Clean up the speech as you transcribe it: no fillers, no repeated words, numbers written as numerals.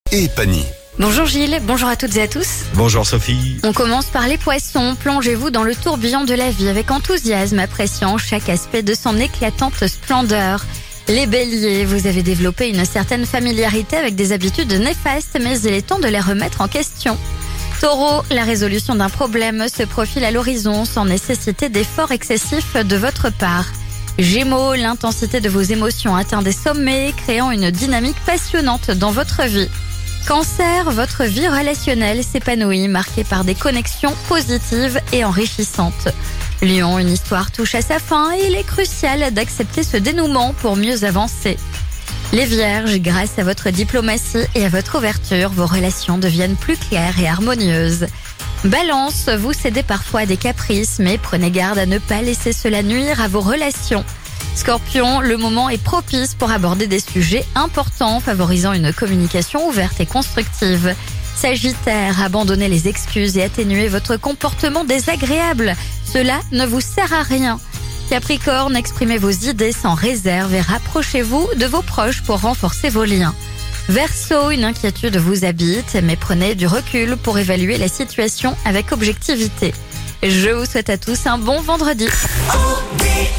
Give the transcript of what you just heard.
et Pani. Bonjour Gilles, bonjour à toutes et à tous. Bonjour Sophie. On commence par les poissons. Plongez-vous dans le tourbillon de la vie avec enthousiasme, appréciant chaque aspect de son éclatante splendeur. Les béliers, vous avez développé une certaine familiarité avec des habitudes néfastes, mais il est temps de les remettre en question. Taureau, la résolution d'un problème se profile à l'horizon sans nécessiter d'efforts excessifs de votre part. Gémeaux, l'intensité de vos émotions atteint des sommets, créant une dynamique passionnante dans votre vie. Cancer, votre vie relationnelle s'épanouit, marquée par des connexions positives et enrichissantes. Lion, une histoire touche à sa fin et il est crucial d'accepter ce dénouement pour mieux avancer. Les Vierges, grâce à votre diplomatie et à votre ouverture, vos relations deviennent plus claires et harmonieuses. Balance, vous cédez parfois à des caprices, mais prenez garde à ne pas laisser cela nuire à vos relations. Scorpion, le moment est propice pour aborder des sujets importants, favorisant une communication ouverte et constructive. Sagittaire, abandonnez les excuses et atténuez votre comportement désagréable. Cela ne vous sert à rien. Capricorne, exprimez vos idées sans réserve et rapprochez-vous de vos proches pour renforcer vos liens. Verseau, une inquiétude vous habite, mais prenez du recul pour évaluer la situation avec objectivité. Je vous souhaite à tous un bon vendredi.